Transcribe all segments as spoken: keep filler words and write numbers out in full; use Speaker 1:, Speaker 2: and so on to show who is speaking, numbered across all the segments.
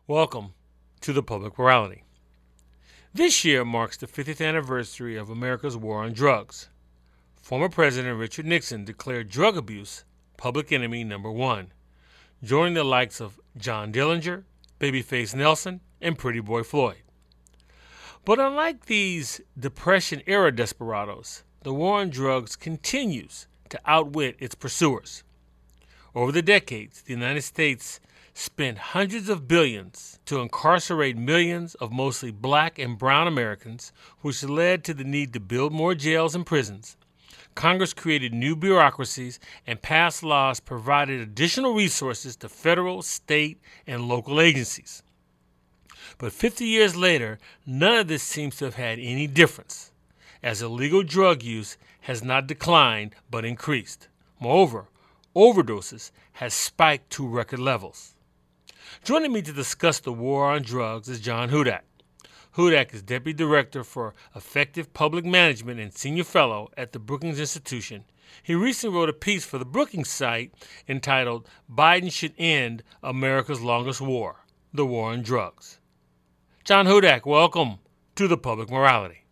Speaker 1: Welcome to the Public Morality. This year marks the fiftieth anniversary of America's war on drugs. Former President Richard Nixon declared drug abuse public enemy number one, joining the likes of John Dillinger, Babyface Nelson, and Pretty Boy Floyd. But unlike these Depression-era desperados, the war on drugs continues to outwit its pursuers. Over the decades, the United States spent hundreds of billions to incarcerate millions of mostly black and brown Americans, which led to the need to build more jails and prisons. Congress created new bureaucracies and passed laws provided additional resources to federal, state, and local agencies. But fifty years later, none of this seems to have had any difference, as illegal drug use has not declined but increased. Moreover, overdoses has spiked to record levels. Joining me to discuss the war on drugs is John Hudak. Hudak is Deputy Director for Effective Public Management and Senior Fellow at the Brookings Institution. He recently wrote a piece for the Brookings site entitled Biden Should End America's Longest War, the War on Drugs. John Hudak, welcome to the Public Morality.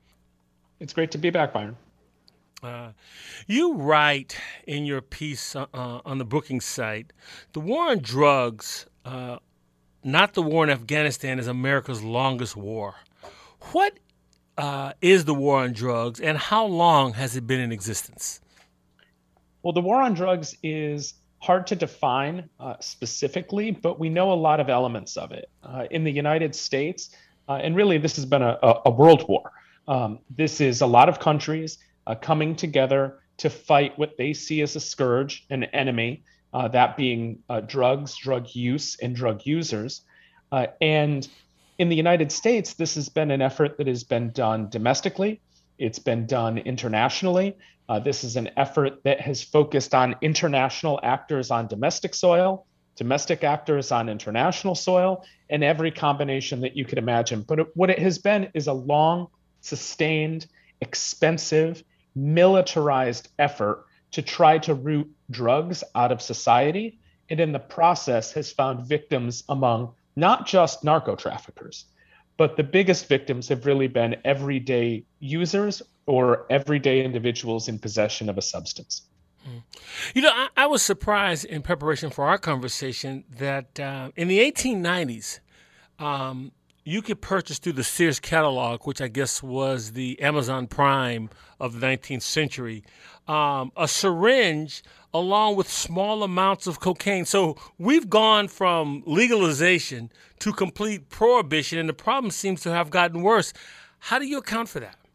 Speaker 2: It's great to be back, Byron.
Speaker 1: Uh, you write in your piece uh, on the Brookings site, the war on drugs, uh, not the war in Afghanistan, is America's longest war. What uh, is the war on drugs, and how long has it been in existence?
Speaker 2: Well, the war on drugs is hard to define uh, specifically, but we know a lot of elements of it. Uh, in the United States, uh, and really this has been a, a, a world war. Um, this is a lot of countries uh, coming together to fight what they see as a scourge, an enemy, uh, that being uh, drugs, drug use, and drug users. Uh, and in the United States, this has been an effort that has been done domestically. It's been done internationally. Uh, this is an effort that has focused on international actors on domestic soil, domestic actors on international soil, and every combination that you could imagine. But it, what it has been is a long, sustained, expensive, militarized effort to try to root drugs out of society, and in the process has found victims among not just narco traffickers, but the biggest victims have really been everyday users or everyday individuals in possession of a substance.
Speaker 1: You know, I, I was surprised in preparation for our conversation that uh, in the eighteen nineties, um, you could purchase through the Sears catalog, which I guess was the Amazon Prime of the nineteenth century, um, a syringe along with small amounts of cocaine. So we've gone from legalization to complete prohibition, and the problem seems to have gotten worse. How do you account for that?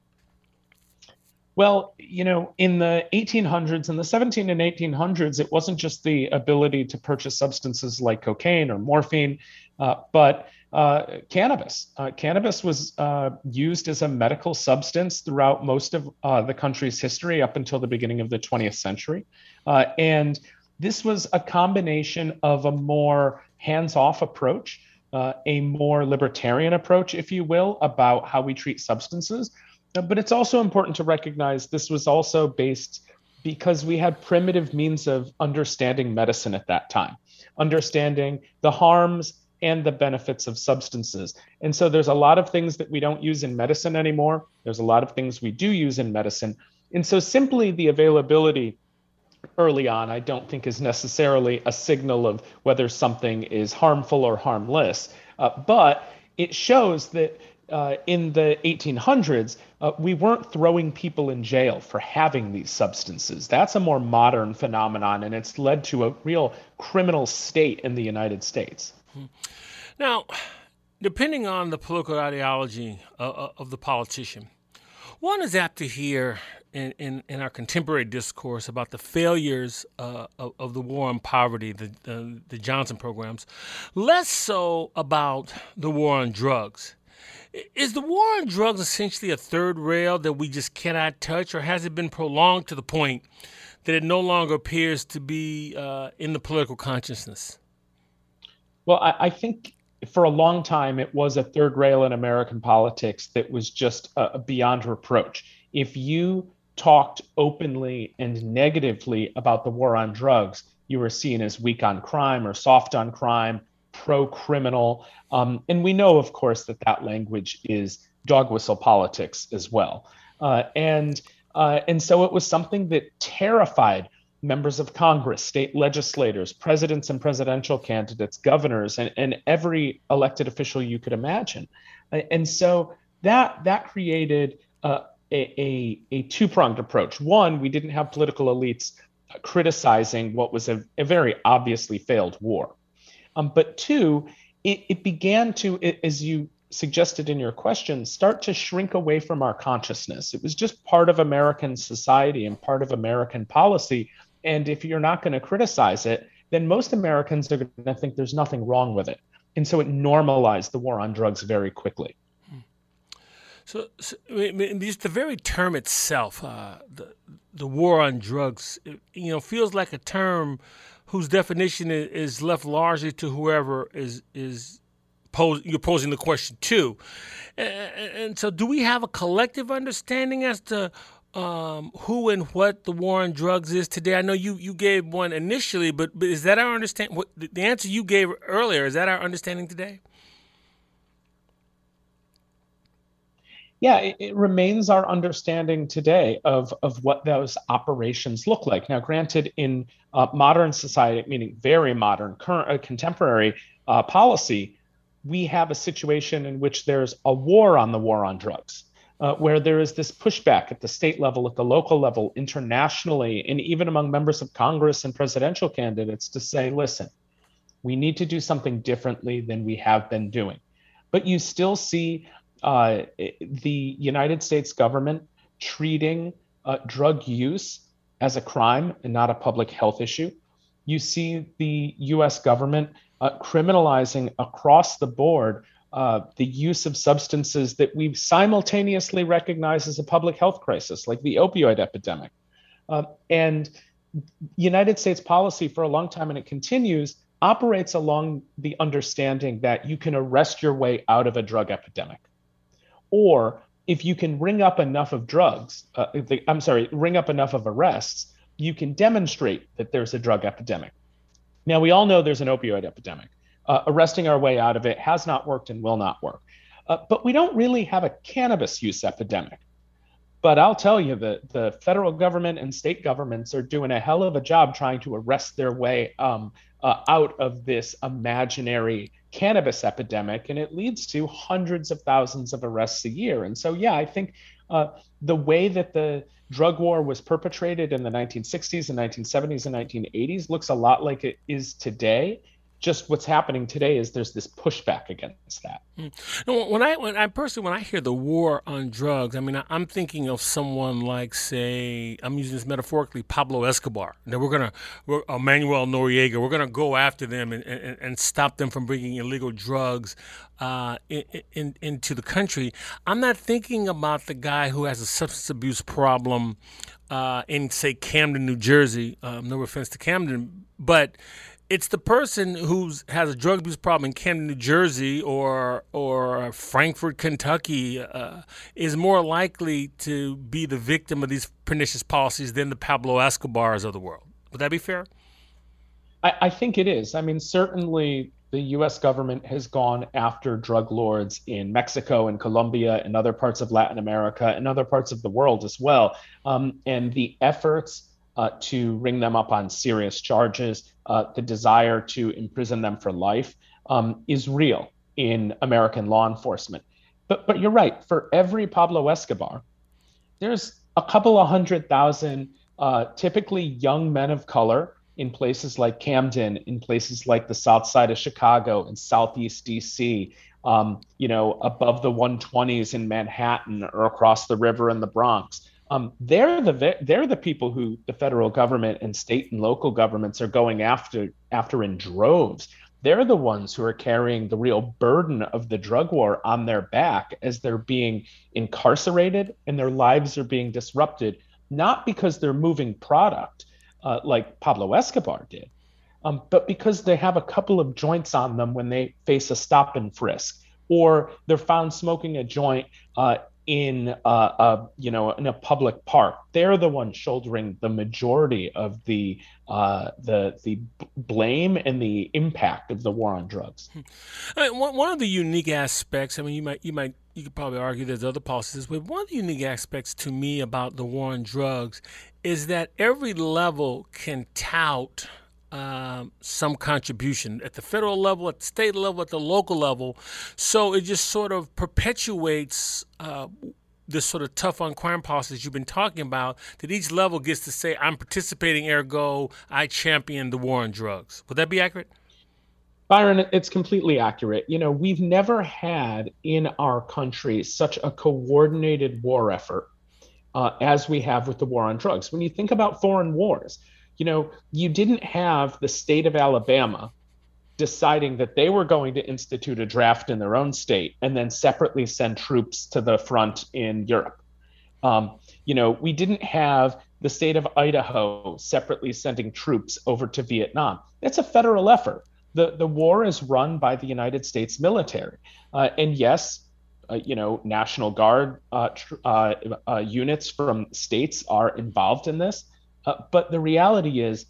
Speaker 2: Well, you know, in the eighteen hundreds and the seventeen and eighteen hundreds, it wasn't just the ability to purchase substances like cocaine or morphine, uh, but uh, cannabis. Uh, cannabis was uh, used as a medical substance throughout most of uh, the country's history up until the beginning of the twentieth century. Uh, and this was a combination of a more hands-off approach, uh, a more libertarian approach, if you will, about how we treat substances. But it's also important to recognize this was also based because we had primitive means of understanding medicine at that time, understanding the harms and the benefits of substances. And so there's a lot of things that we don't use in medicine anymore. There's a lot of things we do use in medicine. And so simply the availability early on, I don't think is necessarily a signal of whether something is harmful or harmless. Uh, but it shows that Uh, in the eighteen hundreds, uh, we weren't throwing people in jail for having these substances. That's a more modern phenomenon, and it's led to a real criminal state in the United States.
Speaker 1: Now, depending on the political ideology uh, of the politician, one is apt to hear in, in, in our contemporary discourse about the failures uh, of, of the war on poverty, the, the, the Johnson programs, less so about the war on drugs. Is the war on drugs essentially a third rail that we just cannot touch, or has it been prolonged to the point that it no longer appears to be uh, in the political consciousness?
Speaker 2: Well, I, I think for a long time, it was a third rail in American politics that was just uh, beyond reproach. If you talked openly and negatively about the war on drugs, you were seen as weak on crime or soft on crime, pro-criminal. Um, and we know, of course, that that language is dog whistle politics as well. Uh, and uh, and so it was something that terrified members of Congress, state legislators, presidents and presidential candidates, governors, and, and every elected official you could imagine. And so that that created uh, a, a, a two-pronged approach. One, we didn't have political elites criticizing what was a, a very obviously failed war. Um, but two, it, it began to, as you suggested in your question, start to shrink away from our consciousness. It was just part of American society and part of American policy. And if you're not going to criticize it, then most Americans are going to think there's nothing wrong with it. And so it normalized the war on drugs very quickly.
Speaker 1: So, so I mean, just the very term itself, uh, the the war on drugs, it, you know, feels like a term whose definition is, is left largely to whoever is is pose, you're posing the question to. And, and so, do we have a collective understanding as to um, who and what the war on drugs is today? I know you, you gave one initially, but, but is that our understanding? What, the answer you gave earlier, is that our understanding today?
Speaker 2: Yeah, it, it remains our understanding today of, of what those operations look like. Now, granted, in uh, modern society, meaning very modern, current, uh, contemporary uh, policy, we have a situation in which there's a war on the war on drugs, uh, where there is this pushback at the state level, at the local level, internationally, and even among members of Congress and presidential candidates to say, listen, we need to do something differently than we have been doing. But you still see Uh, the United States government treating uh, drug use as a crime and not a public health issue. You see the U S government uh, criminalizing across the board uh, the use of substances that we simultaneously recognize as a public health crisis, like the opioid epidemic. Uh, and United States policy for a long time, and it continues, operates along the understanding that you can arrest your way out of a drug epidemic. Or if you can ring up enough of drugs, uh, the, I'm sorry, ring up enough of arrests, you can demonstrate that there's a drug epidemic. Now, we all know there's an opioid epidemic. Uh, arresting our way out of it has not worked and will not work. Uh, but we don't really have a cannabis use epidemic. But I'll tell you that the federal government and state governments are doing a hell of a job trying to arrest their way um, uh, out of this imaginary cannabis epidemic, and it leads to hundreds of thousands of arrests a year. And so, yeah, I think uh, the way that the drug war was perpetrated in the nineteen sixties and nineteen seventies and nineteen eighties looks a lot like it is today. Just what's happening today is there's this pushback against that.
Speaker 1: Mm. No, when I, when I personally, when I hear the war on drugs, I mean, I, I'm thinking of someone like, say, I'm using this metaphorically, Pablo Escobar. That we're gonna, we're, uh, Manuel Noriega, we're gonna go after them and, and, and stop them from bringing illegal drugs uh, in, in, into the country. I'm not thinking about the guy who has a substance abuse problem uh, in, say, Camden, New Jersey. Um, no offense to Camden, but it's the person who has a drug abuse problem in Camden, New Jersey, or or Frankfort, Kentucky, uh, is more likely to be the victim of these pernicious policies than the Pablo Escobars of the world. Would that be fair?
Speaker 2: I, I think it is. I mean, certainly the U S government has gone after drug lords in Mexico and Colombia and other parts of Latin America and other parts of the world as well. Um, and the efforts Uh, to ring them up on serious charges, uh, the desire to imprison them for life um, is real in American law enforcement. But but you're right. For every Pablo Escobar, there's a couple of hundred thousand, uh, typically young men of color in places like Camden, in places like the South Side of Chicago and Southeast D C, um, you know, above the one twenties in Manhattan or across the river in the Bronx. Um, they're the they're the people who the federal government and state and local governments are going after after in droves. They're the ones who are carrying the real burden of the drug war on their back as they're being incarcerated and their lives are being disrupted, not because they're moving product uh, like Pablo Escobar did, um, but because they have a couple of joints on them when they face a stop and frisk, or they're found smoking a joint uh, in a, a you know in a public park. They're the ones shouldering the majority of the uh, the the blame and the impact of the war on drugs.
Speaker 1: I mean, one one of the unique aspects. I mean, you might you might you could probably argue there's other policies, but one of the unique aspects to me about the war on drugs is that every level can tout um, some contribution at the federal level, at the state level, at the local level. So it just sort of perpetuates uh, this sort of tough on crime policies you've been talking about, that each level gets to say, I'm participating, ergo, I champion the war on drugs. Would that be accurate?
Speaker 2: Byron, it's completely accurate. You know, we've never had in our country such a coordinated war effort uh, as we have with the war on drugs. When you think about foreign wars, you know, you didn't have the state of Alabama deciding that they were going to institute a draft in their own state and then separately send troops to the front in Europe. Um, you know, we didn't have the state of Idaho separately sending troops over to Vietnam. It's a federal effort. The, the war is run by the United States military. Uh, and yes, uh, you know, National Guard uh, tr- uh, uh, units from states are involved in this. Uh, but the reality is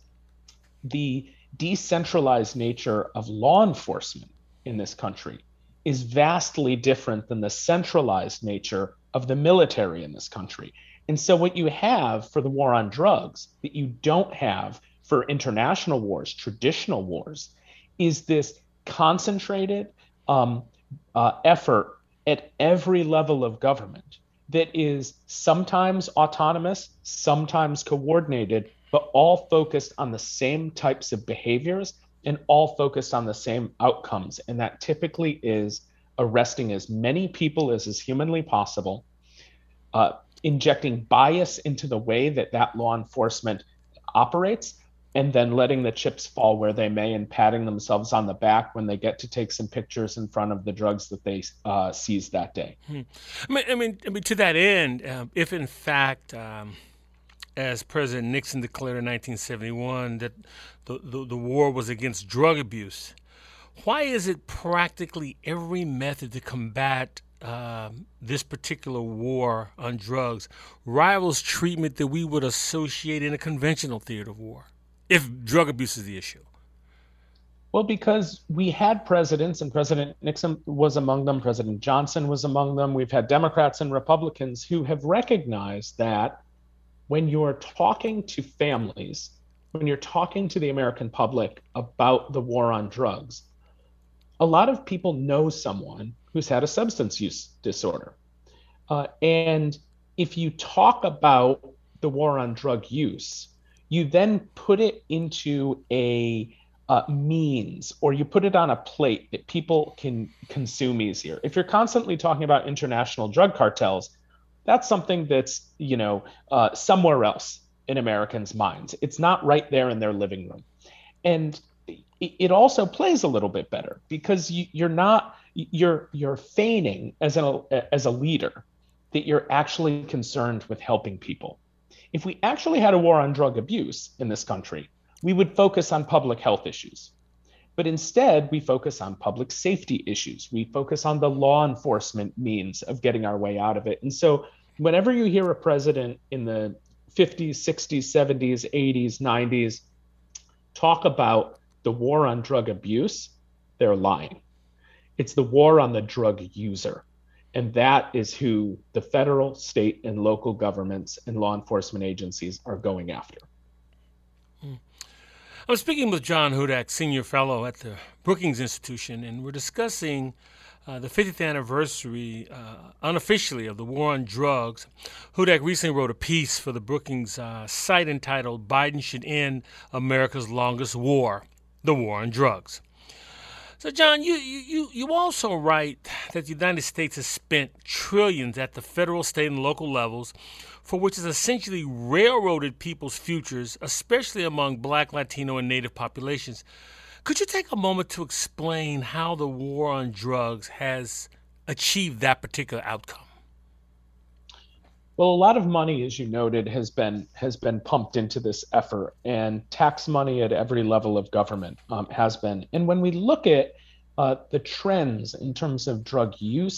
Speaker 2: the decentralized nature of law enforcement in this country is vastly different than the centralized nature of the military in this country. And so what you have for the war on drugs that you don't have for international wars, traditional wars, is this concentrated um, uh, effort at every level of government that is sometimes autonomous, sometimes coordinated, but all focused on the same types of behaviors and all focused on the same outcomes. And that typically is arresting as many people as is humanly possible, uh, injecting bias into the way that that law enforcement operates, and then letting the chips fall where they may and patting themselves on the back when they get to take some pictures in front of the drugs that they uh, seized that day.
Speaker 1: Hmm. I mean, I mean, I mean, to that end, um, if in fact, um, as President Nixon declared in nineteen seventy-one, that the, the, the war was against drug abuse, why is it practically every method to combat um, this particular war on drugs rivals treatment that we would associate in a conventional theater of war, if drug abuse is the issue?
Speaker 2: Well, because we had presidents, and President Nixon was among them, President Johnson was among them. We've had Democrats and Republicans who have recognized that when you're talking to families, when you're talking to the American public about the war on drugs, a lot of people know someone who's had a substance use disorder. Uh, and if you talk about the war on drug use, you then put it into a uh, means, or you put it on a plate that people can consume easier. If you're constantly talking about international drug cartels, that's something that's, you know, uh, somewhere else in Americans' minds. It's not right there in their living room. And it, it also plays a little bit better because you, you're not, you're you're feigning as an as a leader that you're actually concerned with helping people. If we actually had a war on drug abuse in this country, we would focus on public health issues. But instead, we focus on public safety issues. We focus on the law enforcement means of getting our way out of it. And so whenever you hear a president in the fifties, sixties, seventies, eighties, nineties talk about the war on drug abuse, they're lying. It's the war on the drug user. And that is who the federal, state, and local governments and law enforcement agencies are going after.
Speaker 1: I'm speaking with John Hudak, Senior Fellow at the Brookings Institution, and we're discussing uh, the fiftieth anniversary, uh, unofficially, of the war on drugs. Hudak recently wrote a piece for the Brookings uh, site entitled "Biden Should End America's Longest War, the War on Drugs." So, John, you, you, you also write that the United States has spent trillions at the federal, state, and local levels, for which has essentially railroaded people's futures, especially among Black, Latino, and Native populations. Could you take a moment to explain how the war on drugs has achieved that particular outcome?
Speaker 2: Well, a lot of money, as you noted, has been has been pumped into this effort, and tax money at every level of government um, has been. And when we look at uh, the trends in terms of drug use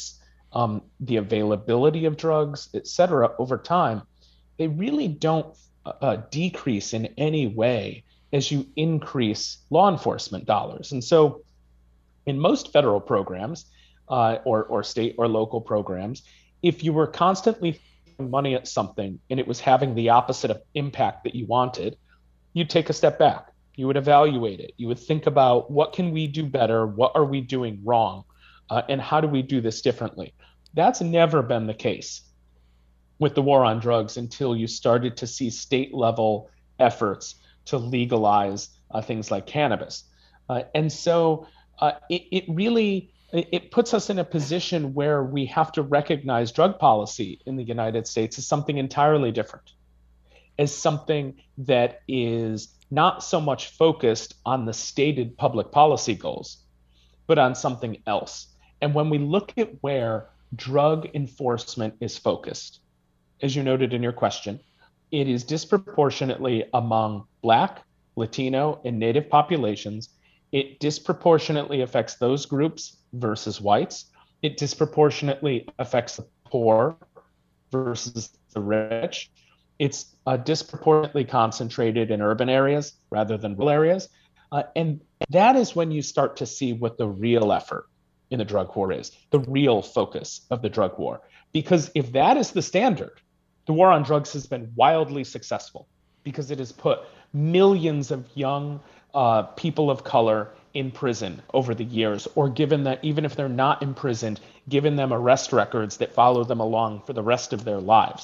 Speaker 2: um, the availability of drugs, et cetera, over time, they really don't uh, decrease in any way as you increase law enforcement dollars. And so, in most federal programs, uh, or, or state or local programs, if you were constantly throwing money at something and it was having the opposite of impact that you wanted, you'd take a step back. You would evaluate it. You would think about, what can we do better? What are we doing wrong? Uh, and how do we do this differently? That's never been the case with the war on drugs until you started to see state level efforts to legalize uh, things like cannabis. Uh, and so uh, it, it really it puts us in a position where we have to recognize drug policy in the United States as something entirely different, as something that is not so much focused on the stated public policy goals, but on something else. And when we look at where drug enforcement is focused, as you noted in your question, it is disproportionately among Black, Latino, and Native populations. It disproportionately affects those groups versus whites. It disproportionately affects the poor versus the rich. It's uh, disproportionately concentrated in urban areas rather than rural areas. Uh, and that is when you start to see what the real effort in the drug war is, the real focus of the drug war. Because if that is the standard, the war on drugs has been wildly successful because it has put millions of young uh, people of color in prison over the years, or given that, even if they're not imprisoned, given them arrest records that follow them along for the rest of their lives.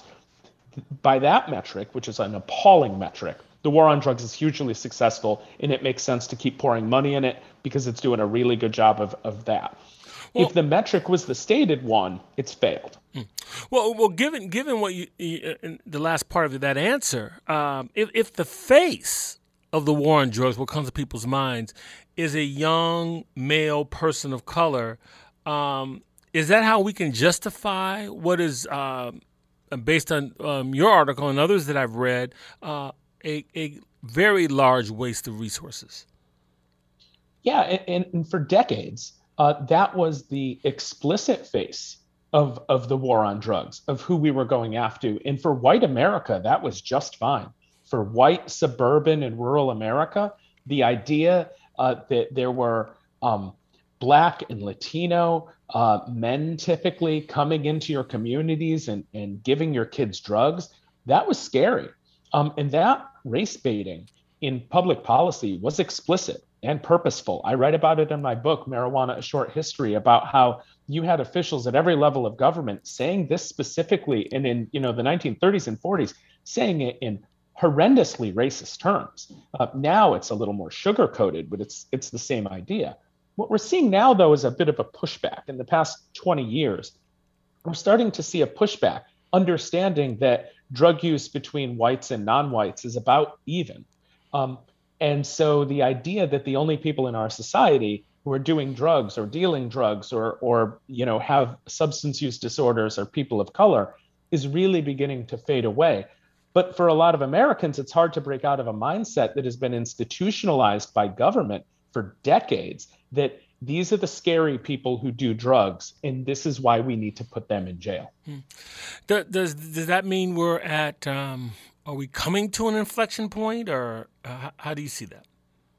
Speaker 2: By that metric, which is an appalling metric, the war on drugs is hugely successful, and it makes sense to keep pouring money in it because it's doing a really good job of, of that. Well, if the metric was the stated one, it's failed.
Speaker 1: Well, well, given given what you, you uh, the last part of that answer, um, if if the face of the war on drugs, what comes to people's minds, is a young male person of color, um, is that how we can justify what is, uh, based on um, your article and others that I've read, uh, a, a very large waste of resources?
Speaker 2: Yeah, and, and for decades, uh, that was the explicit face of, of the war on drugs, of who we were going after. And for white America, that was just fine. For white suburban and rural America, the idea uh, that there were um, Black and Latino uh, men typically coming into your communities and, and giving your kids drugs, that was scary. Um, and that race baiting in public policy was explicit and purposeful. I write about it in my book, Marijuana: A Short History, about how you had officials at every level of government saying this specifically, and in you know the nineteen thirties and forties, saying it in horrendously racist terms. Uh, now it's a little more sugar-coated, but it's it's the same idea. What we're seeing now, though, is a bit of a pushback. In the past twenty years, we're starting to see a pushback, understanding that drug use between whites and non-whites is about even. Um, and so the idea that the only people in our society who are doing drugs or dealing drugs or, or you know, have substance use disorders are people of color is really beginning to fade away. But for a lot of Americans, it's hard to break out of a mindset that has been institutionalized by government for decades, that these are the scary people who do drugs, and this is why we need to put them in jail.
Speaker 1: Hmm. Does, does does that mean we're at, um, are we coming to an inflection point, or uh, how do you see that?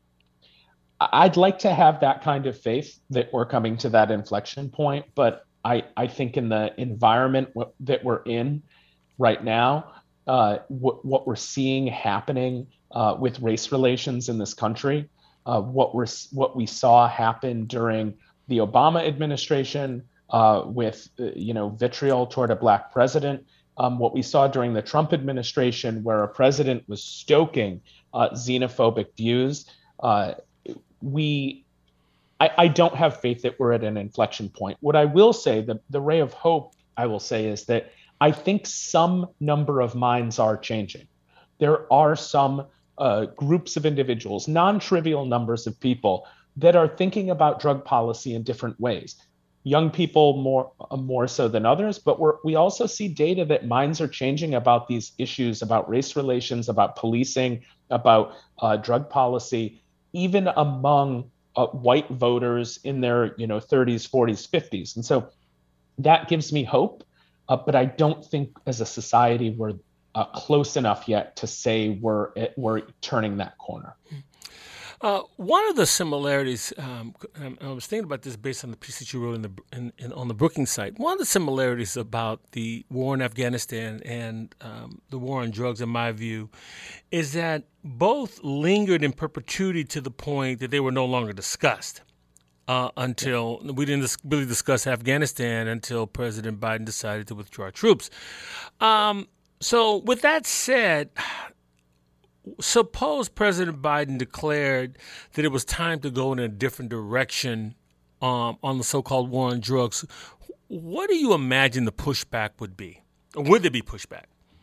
Speaker 2: I'd like to have that kind of faith that we're coming to that inflection point, but I, I think in the environment w- that we're in right now, uh, w- what we're seeing happening uh, with race relations in this country, uh, what we're what we saw happen during the Obama administration uh, with uh, you know vitriol toward a Black president, um, what we saw during the Trump administration, where a president was stoking uh, xenophobic views. Uh, we I, I don't have faith that we're at an inflection point. What I will say, the, the ray of hope, I will say, is that I think some number of minds are changing. There are some uh, groups of individuals, non-trivial numbers of people, that are thinking about drug policy in different ways. Young people more more so than others, but we're, we also see data that minds are changing about these issues, about race relations, about policing, about uh, drug policy, even among uh, white voters in their you know thirties, forties, fifties. And so that gives me hope, uh, but I don't think as a society we're uh, close enough yet to say we're we're turning that corner.
Speaker 1: Uh, one of the similarities, um, I was thinking about this based on the piece that you wrote in the in, in, on the Brookings site. One of the similarities about the war in Afghanistan and um, the war on drugs, in my view, is that both lingered in perpetuity to the point that they were no longer discussed. Uh, until we didn't dis- really discuss Afghanistan until President Biden decided to withdraw troops. Um, so, with that said, suppose President Biden declared that it was time to go in a different direction um, on the so-called war on drugs. What do you imagine the pushback would be? Or would there be pushback?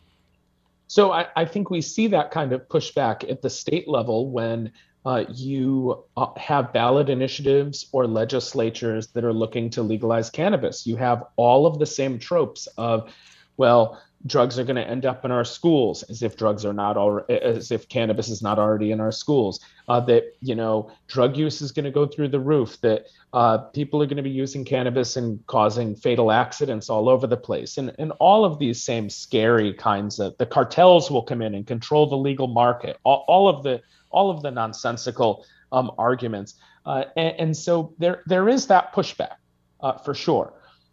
Speaker 2: So I, I think we see that kind of pushback at the state level when uh, you uh, have ballot initiatives or legislatures that are looking to legalize cannabis. You have all of the same tropes of, well, drugs are going to end up in our schools, as if drugs are not already, as if cannabis is not already in our schools. Uh, that you know, drug use is going to go through the roof. That uh, people are going to be using cannabis and causing fatal accidents all over the place. And and all of these same scary kinds of, the cartels will come in and control the legal market. All, all of the all of the nonsensical um, arguments. Uh, and, and so there there is that pushback uh, for sure,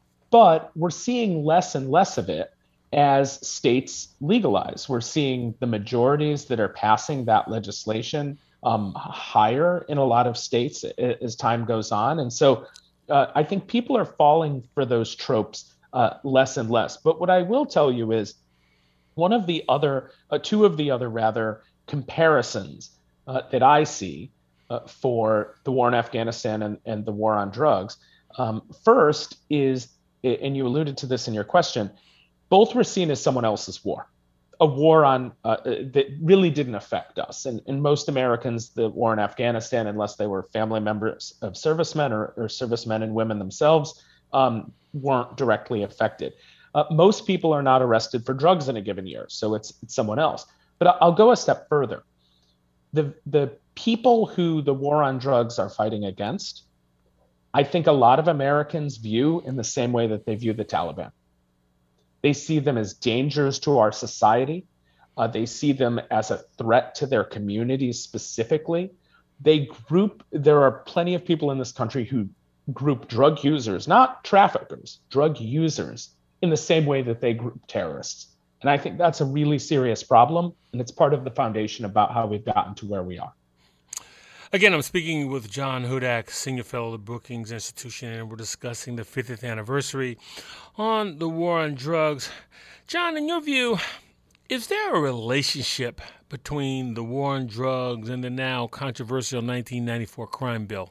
Speaker 2: but we're seeing less and less of it as states legalize. We're seeing the majorities that are passing that legislation um, higher in a lot of states as time goes on. And so uh, I think people are falling for those tropes uh, less and less. But what I will tell you is one of the other, uh, two of the other rather, comparisons uh, that I see uh, for the war in Afghanistan and, and the war on drugs. Um, first is, and you alluded to this in your question, both were seen as someone else's war, a war on uh, that really didn't affect us. And, and most Americans, the war in Afghanistan, unless they were family members of servicemen or, or servicemen and women themselves, um, weren't directly affected. Uh, most people are not arrested for drugs in a given year, so it's, it's someone else. But I'll go a step further. The, the people who the war on drugs are fighting against, I think a lot of Americans view in the same way that they view the Taliban. They see them as dangers to our society. Uh, they see them as a threat to their communities specifically. They group, there are plenty of people in this country who group drug users, not traffickers, drug users, in the same way that they group terrorists. And I think that's a really serious problem. And it's part of the foundation about how we've gotten to where we are.
Speaker 1: Again, I'm speaking with John Hudak, Senior Fellow at the Brookings Institution, and we're discussing the fiftieth anniversary on the war on drugs. John, in your view, is there a relationship between the war on drugs and the now controversial nineteen ninety-four crime bill?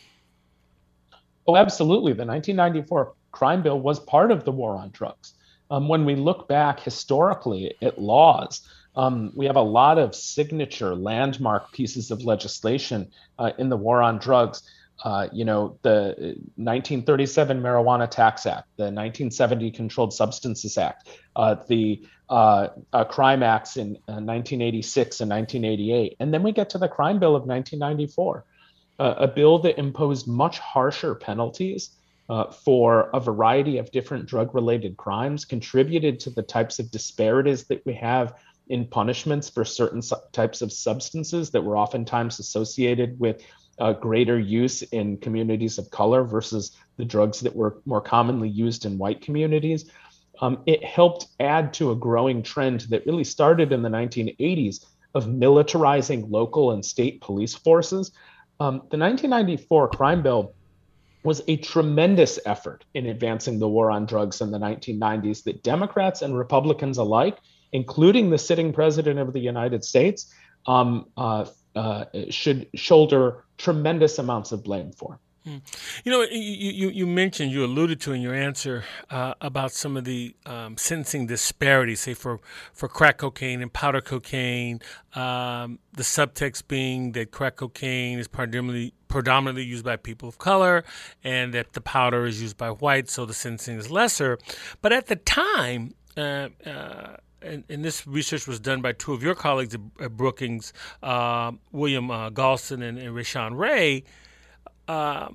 Speaker 2: Oh, absolutely. The nineteen ninety-four crime bill was part of the war on drugs. Um, when we look back historically at laws, Um, we have a lot of signature landmark pieces of legislation uh, in the war on drugs. Uh, you know, the nineteen thirty-seven Marijuana Tax Act, the nineteen seventy Controlled Substances Act, uh, the uh, uh, Crime Acts in uh, nineteen eighty-six and nineteen eighty-eight. And then we get to the Crime Bill of nineteen ninety-four, uh, a bill that imposed much harsher penalties uh, for a variety of different drug-related crimes, contributed to the types of disparities that we have in punishments for certain su- types of substances that were oftentimes associated with uh, greater use in communities of color versus the drugs that were more commonly used in white communities. Um, it helped add to a growing trend that really started in the nineteen eighties of militarizing local and state police forces. Um, the nineteen ninety-four crime bill was a tremendous effort in advancing the war on drugs in the nineteen nineties that Democrats and Republicans alike, including the sitting president of the United States, um, uh, uh, should shoulder tremendous amounts of blame for.
Speaker 1: You know, you, you, you mentioned, you alluded to in your answer uh, about some of the um, sentencing disparities, say for, for crack cocaine and powder cocaine, um, the subtext being that crack cocaine is predominantly, predominantly used by people of color and that the powder is used by whites, so the sentencing is lesser. But at the time, uh, uh, And, and this research was done by two of your colleagues at, at Brookings, uh, William uh, Galston and, and Rashawn Ray. Uh,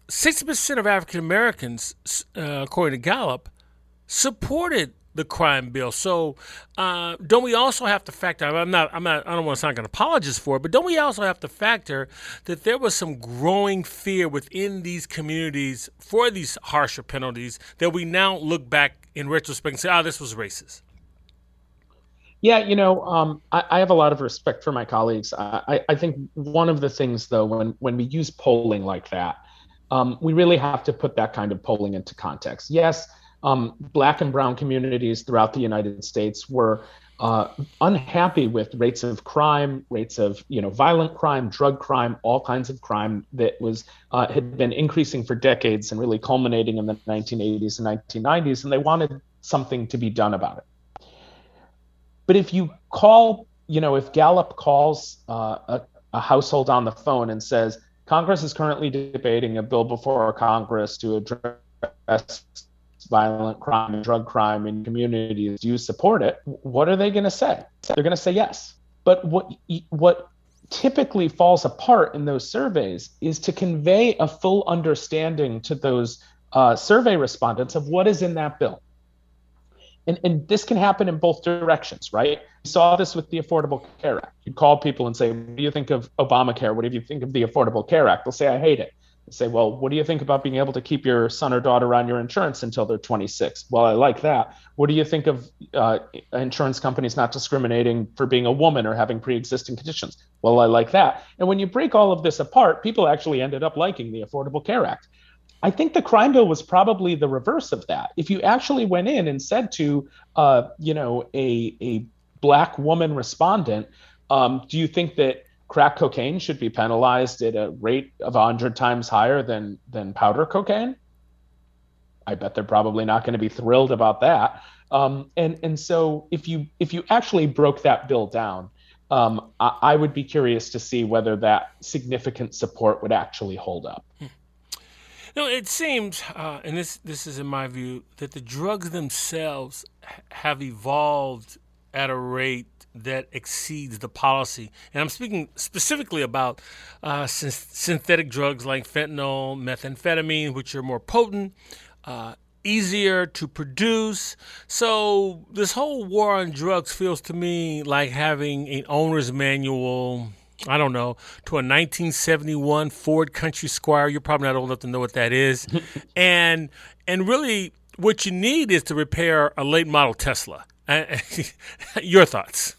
Speaker 1: sixty percent of African Americans, uh, according to Gallup, supported the crime bill. So uh, don't we also have to factor? I'm not. I'm not. I don't want to sound like an apologist for it, but don't we also have to factor that there was some growing fear within these communities for these harsher penalties that we now look back in retrospect and say, "Oh, this was racist."
Speaker 2: Yeah, you know, um, I, I have a lot of respect for my colleagues. I, I think one of the things, though, when when we use polling like that, um, we really have to put that kind of polling into context. Yes. Um, Black and brown communities throughout the United States were uh, unhappy with rates of crime, rates of you know violent crime, drug crime, all kinds of crime that was uh, had been increasing for decades and really culminating in the nineteen eighties and nineteen nineties, and they wanted something to be done about it. But if you call, you know, if Gallup calls uh, a, a household on the phone and says Congress is currently debating a bill before Congress to address violent crime and drug crime in communities, do you support it? What are they going to say? They're going to say yes. But what what typically falls apart in those surveys is to convey a full understanding to those uh, survey respondents of what is in that bill. And, and this can happen in both directions, right? We saw this with the Affordable Care Act. You call people and say, what do you think of Obamacare? What do you think of the Affordable Care Act? They'll say, I hate it. Say, well, what do you think about being able to keep your son or daughter on your insurance until they're twenty-six? Well, I like that. What do you think of uh, insurance companies not discriminating for being a woman or having pre-existing conditions? Well, I like that. And when you break all of this apart, people actually ended up liking the Affordable Care Act. I think the crime bill was probably the reverse of that. If you actually went in and said to, uh, you know, a, a Black woman respondent, um, do you think that crack cocaine should be penalized at a rate of one hundred times higher than than powder cocaine? I bet they're probably not going to be thrilled about that. Um, and and so if you if you actually broke that bill down, um, I, I would be curious to see whether that significant support would actually hold up.
Speaker 1: Hmm. No, it seems, uh, and this this is in my view, that the drugs themselves have evolved at a rate that exceeds the policy. And I'm speaking specifically about uh, synth- synthetic drugs like fentanyl, methamphetamine, which are more potent, uh, easier to produce. So this whole war on drugs feels to me like having an owner's manual, I don't know, to a nineteen seventy-one Ford Country Squire. You're probably not old enough to know what that is. and and really what you need is to repair a late model Tesla. Your thoughts?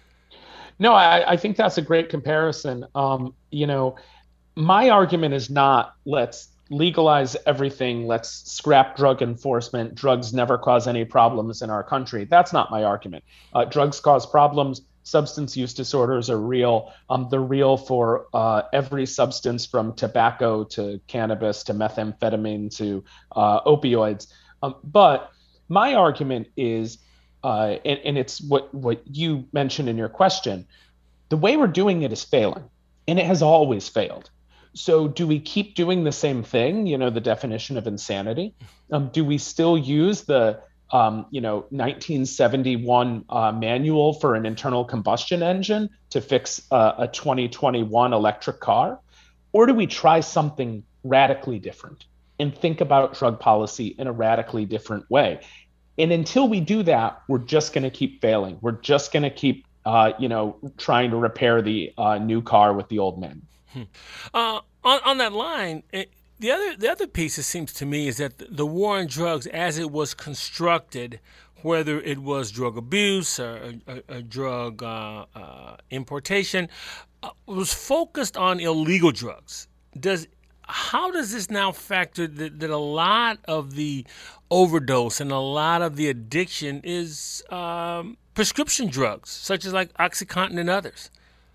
Speaker 2: No, I, I think that's a great comparison. Um, you know, my argument is not let's legalize everything, let's scrap drug enforcement. Drugs never cause any problems in our country. That's not my argument. Uh, drugs cause problems. Substance use disorders are real. Um, they're real for uh, every substance from tobacco to cannabis to methamphetamine to uh, opioids. Um, but my argument is, Uh, and, and it's what, what you mentioned in your question, the way we're doing it is failing, and it has always failed. So do we keep doing the same thing, you know, the definition of insanity? Um, do we still use the, um, you know, nineteen seventy-one uh, manual for an internal combustion engine to fix uh, a twenty twenty-one electric car? Or do we try something radically different and think about drug policy in a radically different way? And until we do that, we're just going to keep failing. We're just going to keep, uh, you know, trying to repair the uh, new car with the old man.
Speaker 1: Hmm. Uh, on, on that line, it, the other the other piece, it seems to me, is that the war on drugs, as it was constructed, whether it was drug abuse or a, a drug uh, uh, importation, uh, was focused on illegal drugs. Does How does this now factor that, that a lot of the overdose and a lot of the addiction is um, prescription drugs, such as like OxyContin and others?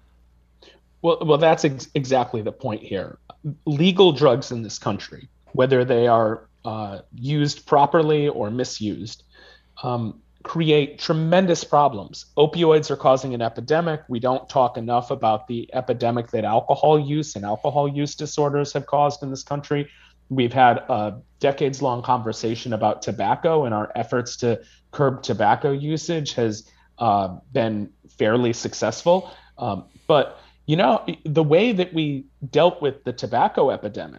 Speaker 2: Well, well, that's ex- exactly the point here. Legal drugs in this country, whether they are uh, used properly or misused, um, create tremendous problems. Opioids are causing an epidemic. We don't talk enough about the epidemic that alcohol use and alcohol use disorders have caused in this country. We've had a decades-long conversation about tobacco, and our efforts to curb tobacco usage has uh, been fairly successful. Um, but, you know, the way that we dealt with the tobacco epidemic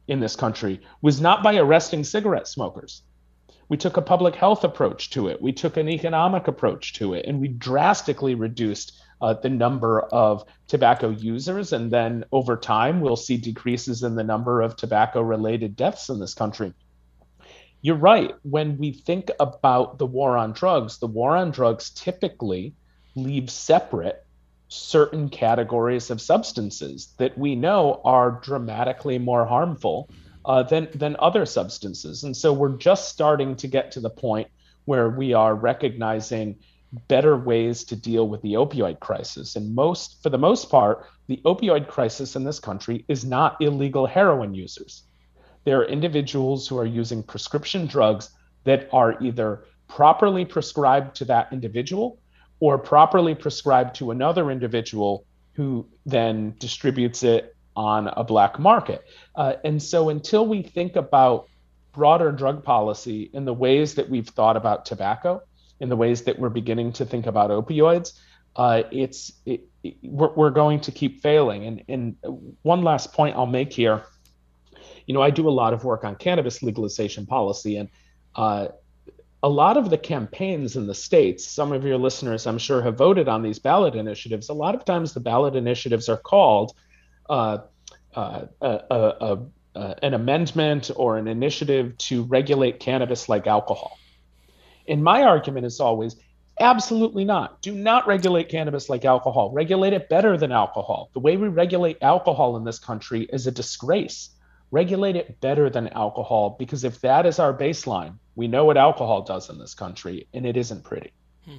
Speaker 2: in this country was not by arresting cigarette smokers. We took a public health approach to it. We took an economic approach to it, and we drastically reduced uh, the number of tobacco users. And then over time, we'll see decreases in the number of tobacco-related deaths in this country. You're right. When we think about the war on drugs, the war on drugs typically leaves separate certain categories of substances that we know are dramatically more harmful uh, than, than other substances. And so we're just starting to get to the point where we are recognizing better ways to deal with the opioid crisis. And most, for the most part, the opioid crisis in this country is not illegal heroin users. There are individuals who are using prescription drugs that are either properly prescribed to that individual or properly prescribed to another individual who then distributes it on a black market. Uh, and so until we think about broader drug policy in the ways that we've thought about tobacco, in the ways that we're beginning to think about opioids, uh, it's it, it, we're, we're going to keep failing. And, and one last point I'll make here, you know, I do a lot of work on cannabis legalization policy, and uh, a lot of the campaigns in the states, some of your listeners, I'm sure, have voted on these ballot initiatives. A lot of times the ballot initiatives are called uh, uh, a, a, a, an amendment or an initiative to regulate cannabis like alcohol. And my argument is always, absolutely not. Do not regulate cannabis like alcohol. Regulate it better than alcohol. The way we regulate alcohol in this country is a disgrace. Regulate it better than alcohol, because if that is our baseline, we know what alcohol does in this country, and it isn't pretty.
Speaker 1: Hmm.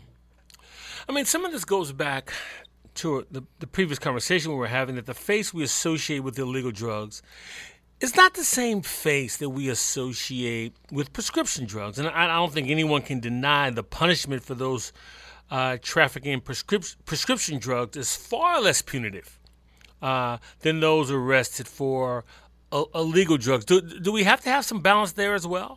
Speaker 1: I mean, some of this goes back to the, the previous conversation we were having, that the face we associate with illegal drugs is not the same face that we associate with prescription drugs. And I, I don't think anyone can deny the punishment for those uh, trafficking prescription, prescription drugs is far less punitive uh, than those arrested for illegal drugs. Do, do we have to have some balance there as well?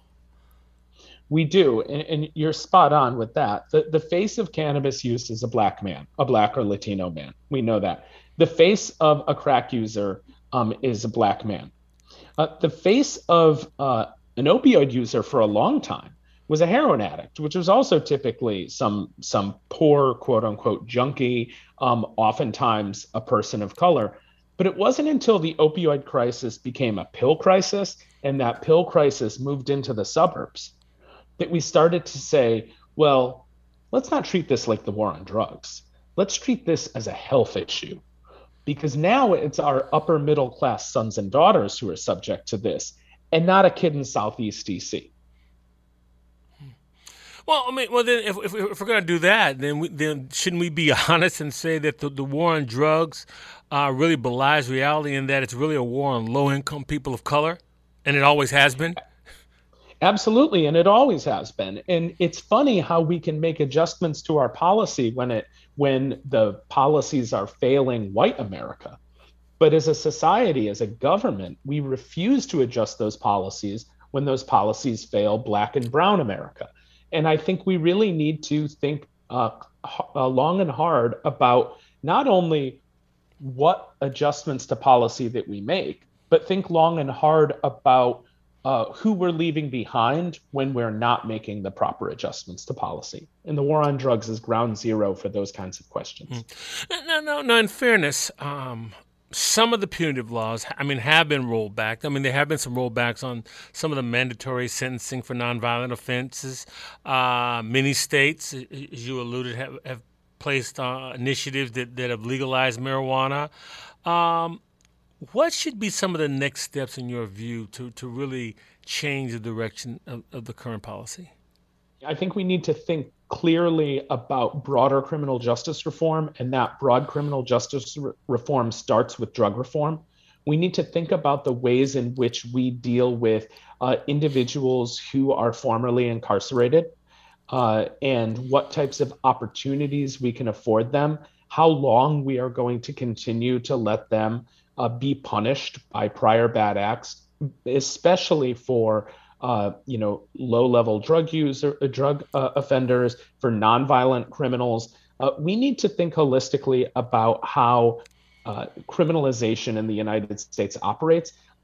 Speaker 2: We do, and, and you're spot on with that. The, the face of cannabis use is a black man, a black or Latino man. We know that. The face of a crack user um, is a black man. Uh, the face of uh, an opioid user for a long time was a heroin addict, which was also typically some some poor, quote unquote, junkie, um, oftentimes a person of color. But it wasn't until the opioid crisis became a pill crisis, and that pill crisis moved into the suburbs, that we started to say, well, let's not treat this like the war on drugs. Let's treat this as a health issue, because now it's our upper middle class sons and daughters who are subject to this, and not a kid in Southeast D C.
Speaker 1: Well, I mean, well, then if, if, if we're going to do that, then we, then shouldn't we be honest and say that the, the war on drugs uh, really belies reality, in that it's really a war on low-income people of color, and it always has been?
Speaker 2: Absolutely, and it always has been. And it's funny how we can make adjustments to our policy when it when the policies are failing white America. But as a society, as a government, we refuse to adjust those policies when those policies fail black and brown America. And I think we really need to think uh, uh, long and hard about not only what adjustments to policy that we make, but think long and hard about uh, who we're leaving behind when we're not making the proper adjustments to policy. And the war on drugs is ground zero for those kinds of questions.
Speaker 1: No, no, no. In fairness, um, some of the punitive laws, I mean, have been rolled back. I mean, there have been some rollbacks on some of the mandatory sentencing for nonviolent offenses. Uh, many states, as you alluded, have, have placed uh, initiatives that, that have legalized marijuana. Um, what should be some of the next steps, in your view, to, to really change the direction of, of the current policy?
Speaker 2: I think we need to think clearly about broader criminal justice reform, and that broad criminal justice re- reform starts with drug reform. We need to think about the ways in which we deal with uh, individuals who are formerly incarcerated uh, and what types of opportunities we can afford them, how long we are going to continue to let them uh, be punished by prior bad acts, especially for Uh, you know, low-level drug user, uh, drug uh, offenders, for nonviolent criminals. Uh, we need to think holistically about how uh, criminalization in the United States operates.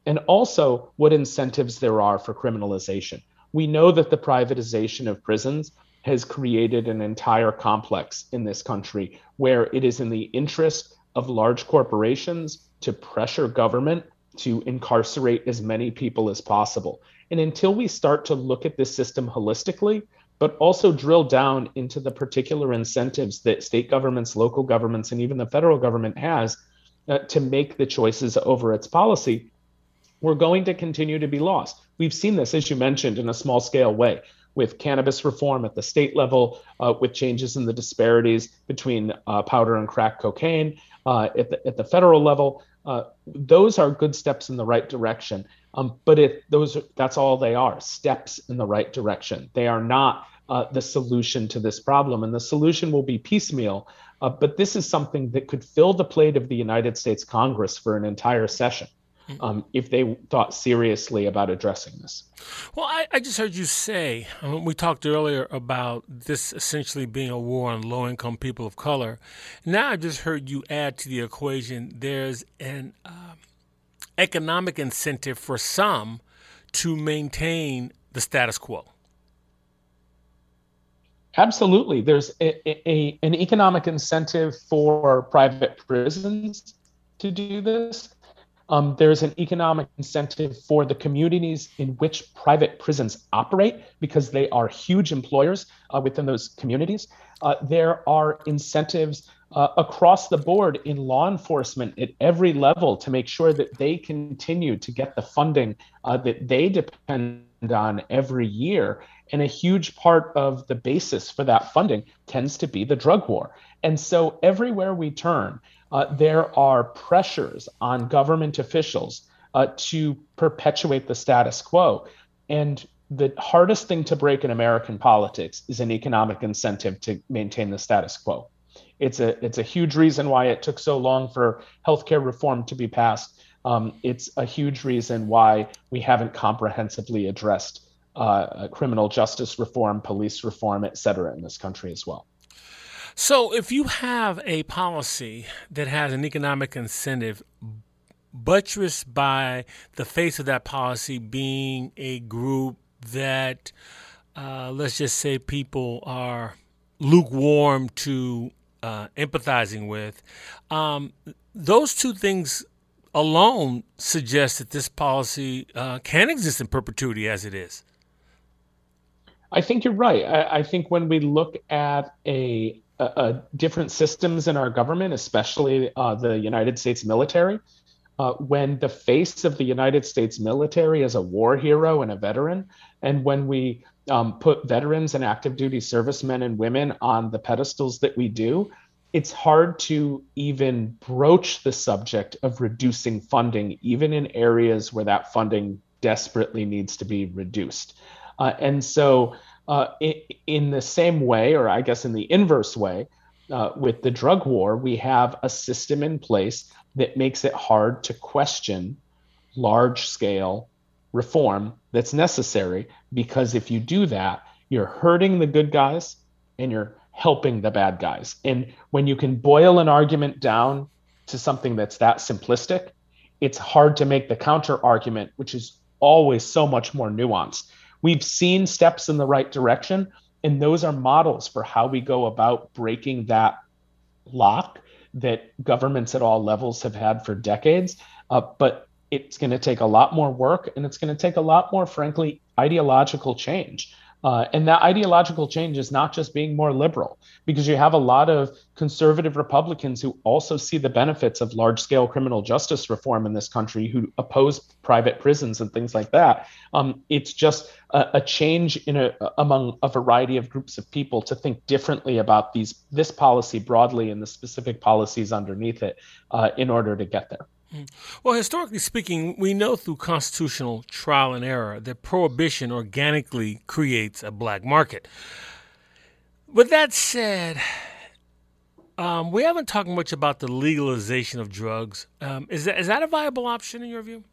Speaker 2: and also what incentives there are for criminalization. We know that the privatization of prisons has created an entire complex in this country where it is in the interest of large corporations to pressure government to incarcerate as many people as possible. And until we start to look at this system holistically, but also drill down into the particular incentives that state governments, local governments, and even the federal government has uh, to make the choices over its policy, we're going to continue to be lost. We've seen this, as you mentioned, in a small scale way with cannabis reform at the state level, uh, with changes in the disparities between uh, powder and crack cocaine uh, at, the, at the federal level. Uh, those are good steps in the right direction. Um, but if those that's all they are, steps in the right direction. They are not uh, the solution to this problem. And the solution will be piecemeal. Uh, but this is something that could fill the plate of the United States Congress for an entire session. Um, if they thought seriously about addressing this.
Speaker 1: Well, I, I just heard you say, um, we talked earlier about this essentially being a war on low-income people of color. Now I just heard you add to the equation there's an uh, economic incentive for some to maintain the status quo.
Speaker 2: Absolutely. There's a, a, an economic incentive for private prisons to do this. Um, there's an economic incentive for the communities in which private prisons operate because they are huge employers uh, within those communities. Uh, there are incentives uh, across the board in law enforcement at every level to make sure that they continue to get the funding uh, that they depend on every year. And a huge part of the basis for that funding tends to be the drug war. And so everywhere we turn, Uh, there are pressures on government officials uh, to perpetuate the status quo. And the hardest thing to break in American politics is an economic incentive to maintain the status quo. It's a it's a huge reason why it took so long for healthcare reform to be passed. Um, it's a huge reason why we haven't comprehensively addressed uh, criminal justice reform, police reform, et cetera, in this country as well.
Speaker 1: So if you have a policy that has an economic incentive buttressed by the face of that policy being a group that, uh, let's just say people are lukewarm to uh, empathizing with, um, those two things alone suggest that this policy uh, can exist in perpetuity as it is.
Speaker 2: I think you're right. I, I think when we look at a Uh, different systems in our government, especially uh, the United States military, uh, when the face of the United States military is a war hero and a veteran, and when we um, put veterans and active duty servicemen and women on the pedestals that we do, it's hard to even broach the subject of reducing funding, even in areas where that funding desperately needs to be reduced. Uh, and so Uh, in, in the same way, or I guess in the inverse way, uh, with the drug war, we have a system in place that makes it hard to question large-scale reform that's necessary, because if you do that, you're hurting the good guys and you're helping the bad guys. And when you can boil an argument down to something that's that simplistic, it's hard to make the counter argument, which is always so much more nuanced. We've seen steps in the right direction, and those are models for how we go about breaking that lock that governments at all levels have had for decades. Uh, but it's going to take a lot more work, and it's going to take a lot more, frankly, ideological change. Uh, and that ideological change is not just being more liberal, because you have a lot of conservative Republicans who also see the benefits of large-scale criminal justice reform in this country, who oppose private prisons and things like that. Um, it's just a, a change in a, among a variety of groups of people to think differently about these this policy broadly and the specific policies underneath it uh, in order to get there.
Speaker 1: Well, historically speaking, we know through constitutional trial and error that prohibition organically creates a black market. With that said, um, we haven't talked much about the legalization of drugs. Um, is that is that a viable option in your view?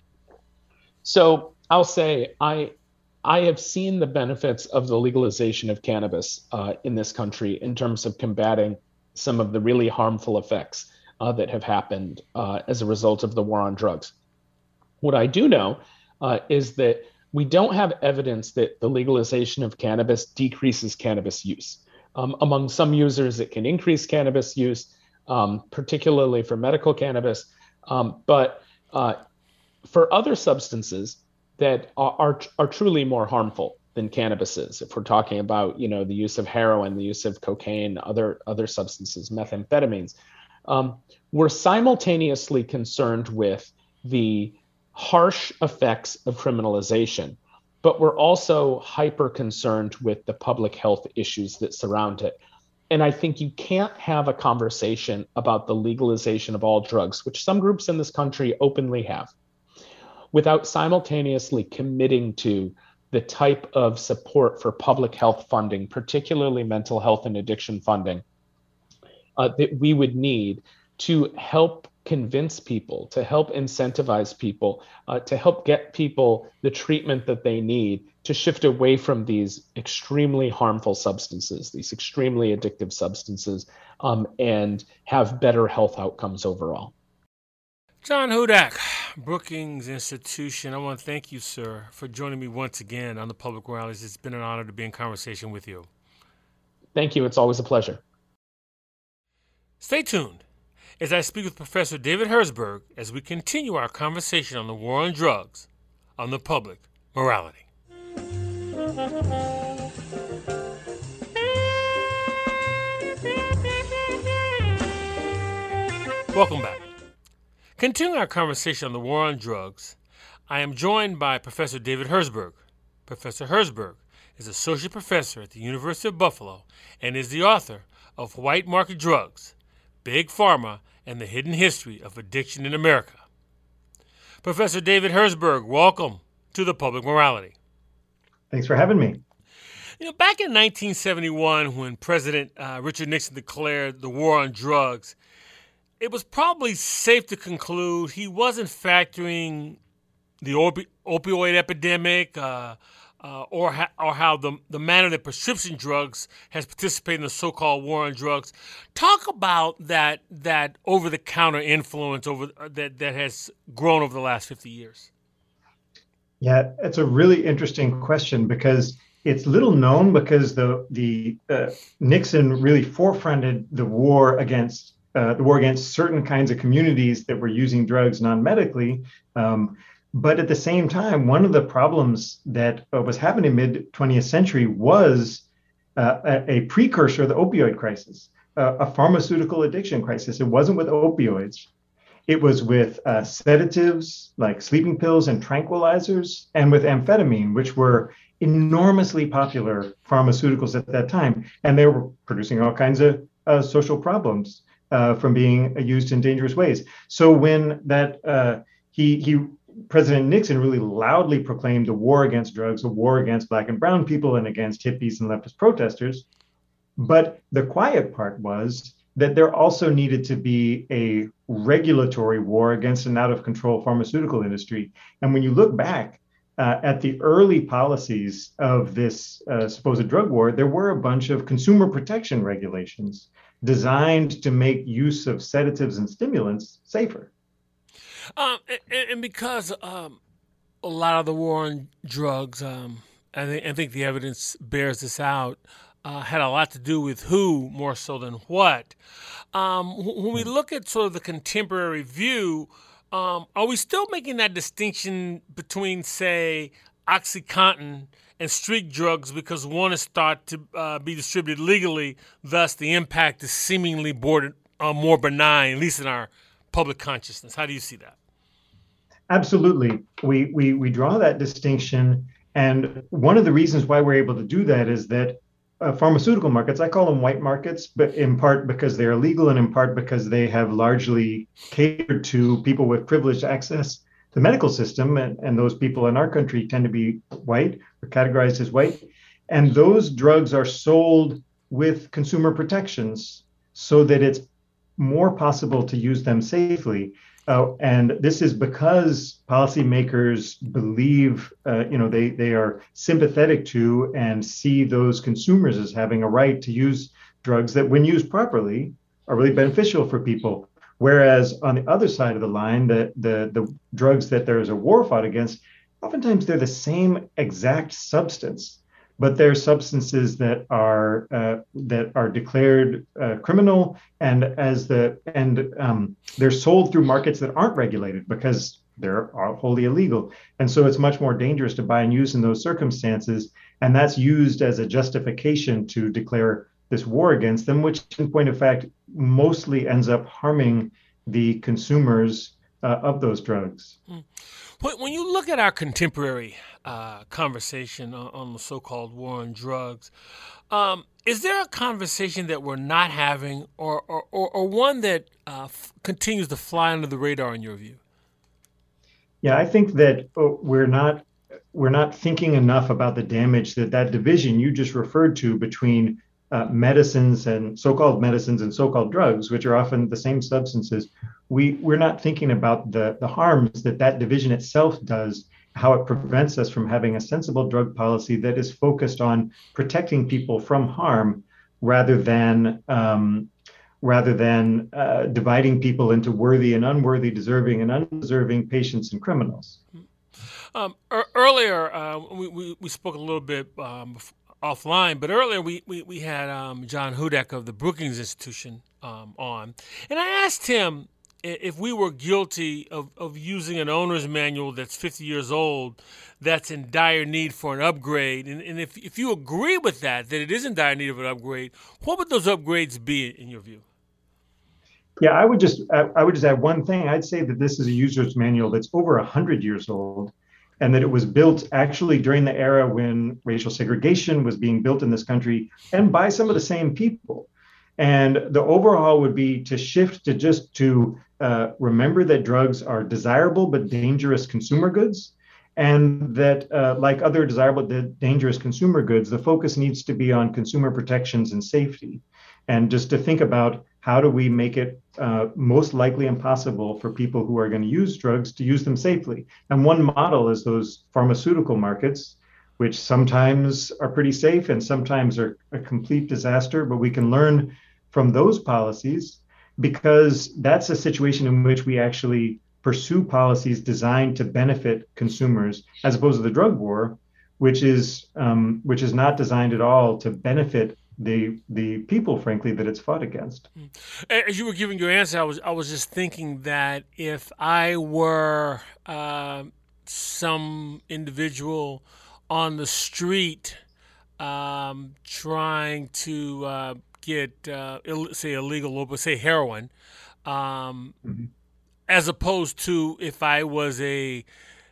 Speaker 2: So I'll say I I have seen the benefits of the legalization of cannabis uh, in this country in terms of combating some of the really harmful effects Uh, that have happened uh, as a result of the war on drugs. What I do know uh, is that we don't have evidence that the legalization of cannabis decreases cannabis use. Um, among some users, it can increase cannabis use, um, particularly for medical cannabis. Um, but uh, for other substances that are, are, are truly more harmful than cannabis is, if we're talking about, you know, the use of heroin, the use of cocaine, other other substances, methamphetamines, um, we're simultaneously concerned with the harsh effects of criminalization, but we're also hyper concerned with the public health issues that surround it. And I think you can't have a conversation about the legalization of all drugs, which some groups in this country openly have, without simultaneously committing to the type of support for public health funding, particularly mental health and addiction funding, uh, that we would need to help convince people, to help incentivize people, uh, to help get people the treatment that they need to shift away from these extremely harmful substances, these extremely addictive substances, um, and have better health outcomes overall.
Speaker 1: John Hudak, Brookings Institution. I want to thank you, sir, for joining me once again on the Public Moralities. It's been an honor to be in conversation with you.
Speaker 2: Thank you. It's always a pleasure.
Speaker 1: Stay tuned as I speak with Professor David Herzberg as we continue our conversation on the war on drugs on the Public Morality. Welcome back. Continuing our conversation on the war on drugs, I am joined by Professor David Herzberg. Professor Herzberg is Associate Professor at the University of Buffalo and is the author of White Market Drugs, Big Pharma, and the Hidden History of Addiction in America. Professor David Herzberg, welcome to the Public Morality.
Speaker 3: Thanks for having me.
Speaker 1: You know, back in nineteen seventy-one, when President uh, Richard Nixon declared the war on drugs, it was probably safe to conclude he wasn't factoring the opi- opioid epidemic uh, uh, or, ha- or how the, the manner that prescription drugs has participated in the so-called war on drugs. Talk about that that over-the-counter influence over uh, that, that has grown over the last fifty years.
Speaker 3: Yeah, it's a really interesting question because it's little known because the the uh, Nixon really forefronted the war against uh, the war against certain kinds of communities that were using drugs non-medically. Um, but at the same time, one of the problems that uh, was happening in mid twentieth century was uh, a, a precursor of the opioid crisis, uh, a pharmaceutical addiction crisis. It wasn't with opioids. It was with uh, sedatives like sleeping pills and tranquilizers, and with amphetamine, which were enormously popular pharmaceuticals at that time. And they were producing all kinds of uh, social problems uh, from being used in dangerous ways. So when that uh, he he President Nixon really loudly proclaimed a war against drugs, a war against Black and brown people and against hippies and leftist protesters. But the quiet part was that there also needed to be a regulatory war against an out-of-control pharmaceutical industry. And when you look back uh, at the early policies of this uh, supposed drug war, there were a bunch of consumer protection regulations designed to make use of sedatives and stimulants safer.
Speaker 1: Um, and, and because um, a lot of the war on drugs, um, I, th- I think the evidence bears this out, Uh, had a lot to do with who more so than what. Um, when we look at sort of the contemporary view, um, are we still making that distinction between, say, OxyContin and street drugs because one is thought to uh, be distributed legally, thus the impact is seemingly border, uh, more benign, at least in our public consciousness? How do you see that?
Speaker 3: Absolutely. We, we, we draw that distinction. And one of the reasons why we're able to do that is that Uh, pharmaceutical markets, I call them white markets, but in part because they're illegal and in part because they have largely catered to people with privileged access to the medical system. And, and those people in our country tend to be white or categorized as white. And those drugs are sold with consumer protections so that it's more possible to use them safely. Uh, and this is because policymakers believe, uh, you know, they, they are sympathetic to and see those consumers as having a right to use drugs that, when used properly, are really beneficial for people. Whereas on the other side of the line, the, the, the drugs that there is a war fought against, oftentimes they're the same exact substance, but they're substances that are uh, that are declared uh, criminal, and as the and um, they're sold through markets that aren't regulated because they're wholly illegal. And so it's much more dangerous to buy and use in those circumstances. And that's used as a justification to declare this war against them, which in point of fact mostly ends up harming the consumers uh, of those drugs.
Speaker 1: When you look at our contemporary uh, conversation on, on the so-called war on drugs, um, is there a conversation that we're not having, or or, or, or one that uh, f- continues to fly under the radar in your view?
Speaker 3: Yeah, I think that oh, we're not we're not thinking enough about the damage that that division you just referred to between uh, medicines and so-called medicines and so-called drugs, which are often the same substances. We we're not thinking about the the harms that that division itself does, how it prevents us from having a sensible drug policy that is focused on protecting people from harm rather than um, rather than uh, dividing people into worthy and unworthy, deserving and undeserving, patients and criminals.
Speaker 1: Um, er- earlier, uh, we, we, we spoke a little bit um, offline, but earlier we, we, we had um, John Hudak of the Brookings Institution um, on, and I asked him if we were guilty of, of using an owner's manual that's fifty years old that's in dire need for an upgrade. And, and if, if you agree with that, that it is in dire need of an upgrade, what would those upgrades be in your view?
Speaker 3: Yeah, I would just I would just add one thing. I'd say that this is a user's manual that's over one hundred years old, and that it was built actually during the era when racial segregation was being built in this country and by some of the same people. And the overhaul would be to shift to just to uh, remember that drugs are desirable but dangerous consumer goods, and that uh, like other desirable but dangerous consumer goods, the focus needs to be on consumer protections and safety. And just to think about how do we make it uh, most likely impossible for people who are going to use drugs to use them safely. And one model is those pharmaceutical markets, which sometimes are pretty safe and sometimes are a complete disaster, but we can learn from those policies because that's a situation in which we actually pursue policies designed to benefit consumers as opposed to the drug war, which is um, which is not designed at all to benefit the the people, frankly, that it's fought against.
Speaker 1: As you were giving your answer, I was I was just thinking that if I were uh, some individual on the street um, trying to uh, get, uh, Ill, say, illegal, say heroin, um, mm-hmm. as opposed to if I was a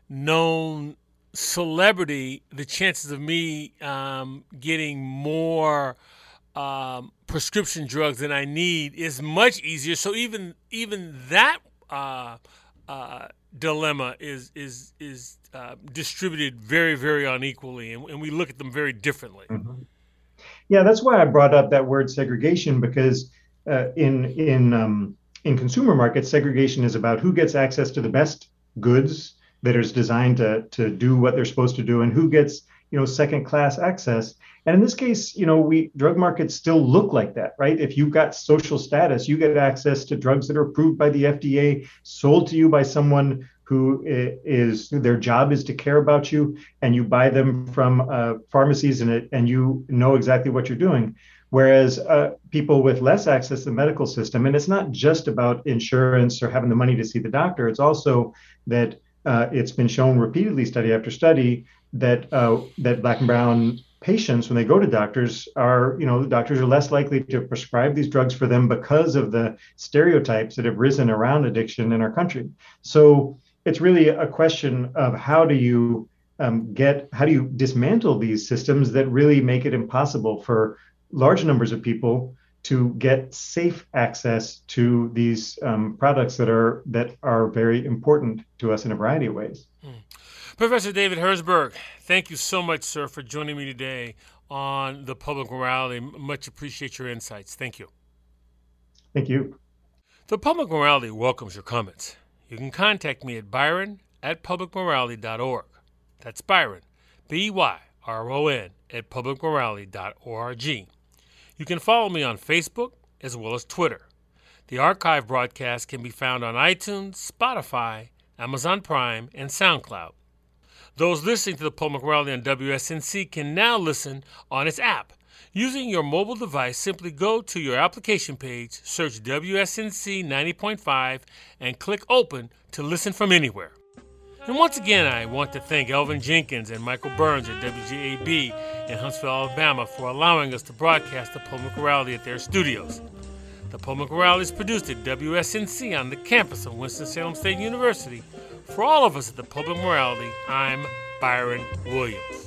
Speaker 1: known celebrity, the chances of me um, getting more um, prescription drugs than I need is much easier. So even even that uh, uh, dilemma is is is uh, distributed very, very unequally, and, and we look at them very differently.
Speaker 3: Mm-hmm. Yeah, that's why I brought up that word segregation, because uh, in in um, in consumer markets, segregation is about who gets access to the best goods that is designed to to do what they're supposed to do, and who gets, you know, second class access. And in this case, you know, we drug markets still look like that, right? If you've got social status, you get access to drugs that are approved by the F D A, sold to you by someone who is their job is to care about you, and you buy them from uh, pharmacies, and it, and you know exactly what you're doing. Whereas uh, people with less access to the medical system, and it's not just about insurance or having the money to see the doctor, it's also that uh, it's been shown repeatedly, study after study, that uh, that Black and brown patients, when they go to doctors, are, you know, the doctors are less likely to prescribe these drugs for them because of the stereotypes that have risen around addiction in our country. So it's really a question of how do you um, get, how do you dismantle these systems that really make it impossible for large numbers of people to get safe access to these um, products that are that are very important to us in a variety of ways.
Speaker 1: Hmm. Professor David Herzberg, thank you so much, sir, for joining me today on The Public Morality. Much appreciate your insights. Thank you.
Speaker 3: Thank you.
Speaker 1: The Public Morality welcomes your comments. You can contact me at byron at public morality dot org. That's Byron, B Y R O N, at public morality dot org. You can follow me on Facebook as well as Twitter. The archive broadcast can be found on iTunes, Spotify, Amazon Prime, and SoundCloud. Those listening to the Public Morality on W S N C can now listen on its app. Using your mobile device, simply go to your application page, search W S N C ninety point five, and click Open to listen from anywhere. And once again, I want to thank Elvin Jenkins and Michael Burns at W J A B in Huntsville, Alabama, for allowing us to broadcast the Public Morality at their studios. The Public Morality is produced at W S N C on the campus of Winston-Salem State University. For all of us at the Public Morality, I'm Byron Williams.